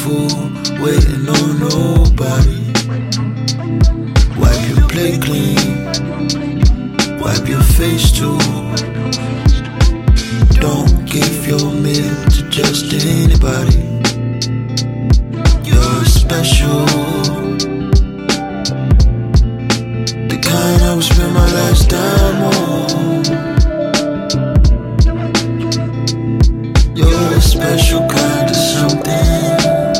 fool, waiting on nobody. Wipe your plate clean, wipe your face too. Don't give your meal to just anybody. You're special, the kind I would spend my last dime on. You're a special kind of something,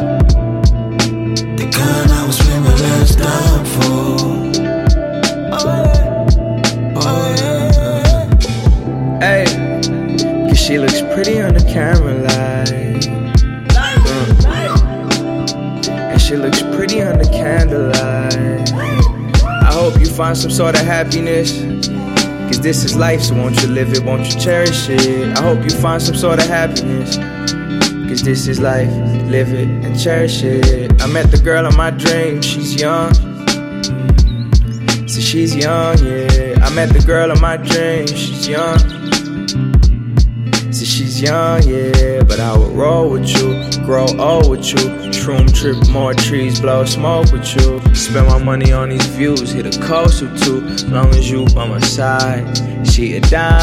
the kind I would spend my last dime for. Hey, cause she looks pretty under camera light, and she looks pretty under candlelight. I hope you find some sort of happiness, cause this is life, so won't you live it, won't you cherish it? I hope you find some sort of happiness, cause this is life, live it and cherish it. I met the girl of my dreams, she's young, so she's young, yeah. I met the girl of my dreams, she's young, so she's young, yeah. But I would roll with you, grow old with you, shroom trip, more trees, blow smoke with you. Spend my money on these views, hit a coast or two, long as you by my side. She a dime,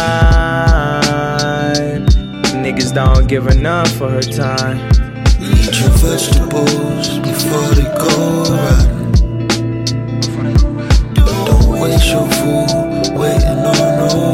niggas don't give her none for her time. Eat your vegetables before they go rotten. Don't waste your food waiting on no